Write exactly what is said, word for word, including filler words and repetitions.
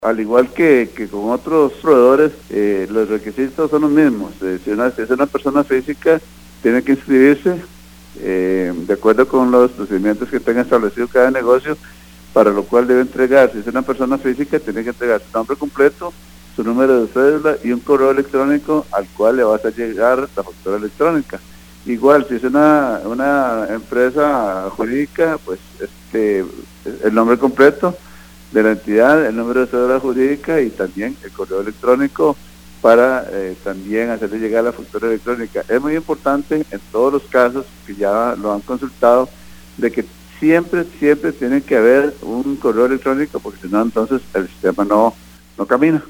Al igual que, que con otros proveedores, eh, los requisitos son los mismos. Eh, si, una, si es una persona física, tiene que inscribirse eh, de acuerdo con los procedimientos que tenga establecido cada negocio, para lo cual debe entregar. Si es una persona física, tiene que entregar su nombre completo, su número de cédula y un correo electrónico al cual le va a hacer llegar la factura electrónica. Igual, si es una, una empresa jurídica, pues este el nombre completo de la entidad, el número de cédula jurídica y también el correo electrónico para eh, también hacerle llegar la factura electrónica. Es muy importante en todos los casos que ya lo han consultado, de que siempre, siempre tiene que haber un correo electrónico, porque si no, entonces el sistema no, no camina.